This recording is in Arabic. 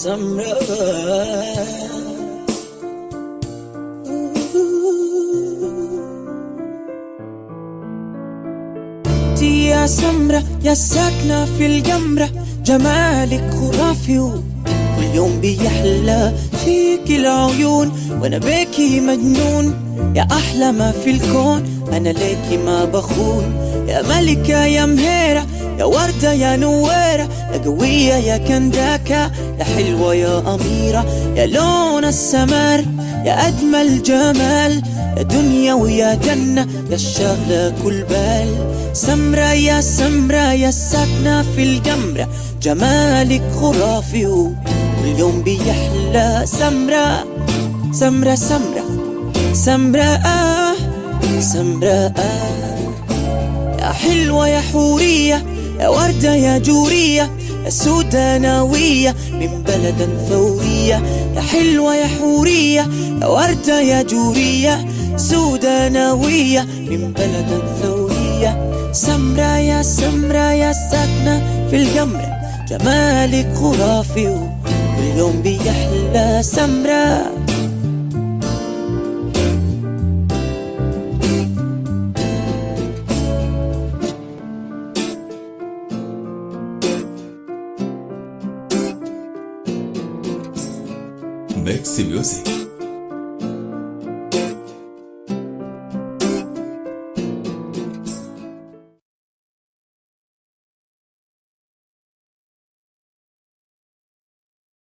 سمراء. يا سمرة يا ساكنة في الجمرة، جمالك خرافي كل يوم بيحلى فيك العيون، وانا بيكي مجنون. يا احلى ما في الكون، انا ليكي ما بخون. يا ملكة يا مهيرة، يا وردة يا نويرة، يا قوية يا كنداكة، يا حلوة يا أميرة، يا لون السمر، يا أجمل جمال، يا دنيا ويا جنة، يا الشغلة كل بال. سمرة يا سمرة يا ساكنة في الجمرة، جمالك خرافي وكل يوم بيحلى. سمرة سمرة سمرة سمرة سمرة يا حلوة يا حورية، يا وردة يا جورية، يا سوداناوية من بلد ثورية. يا حلوة يا حورية، يا وردة يا جورية، سوداناوية من بلد ثورية. سمرة يا سمرة يا ساكنة في الجمرة، جمالك خرافي وكل يوم بيحلى. سمرة Mix Music.